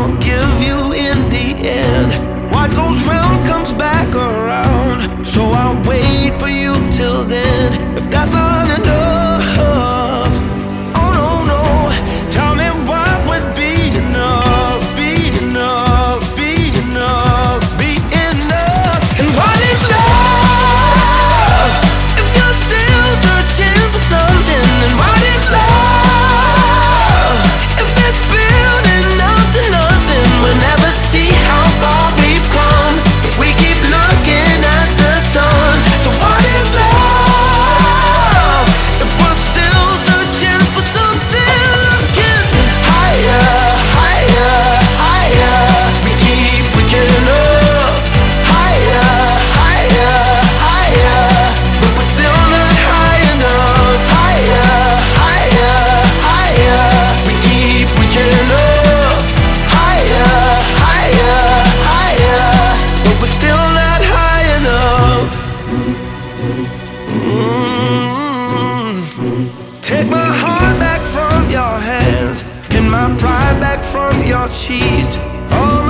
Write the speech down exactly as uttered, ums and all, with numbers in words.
forgive you in the end. What goes round comes back around, so I'll wait for you till then. If that's not enough, oh no, no, tell me what would be enough, be enough, be enough, be enough. And what is love if you're still searching for something? And what is love if it's building up to nothing? We'll never see how far we've come if we keep looking at the sun. So what is love if we're still searching for something? Looking higher, higher, higher. We keep reaching up. Higher, higher, higher. But we're still not high enough. Higher, higher, higher. We keep reaching up. Higher, higher, higher. But we're still not high enough. Mm. Take my heart back from your hands and my pride back from your sheets. All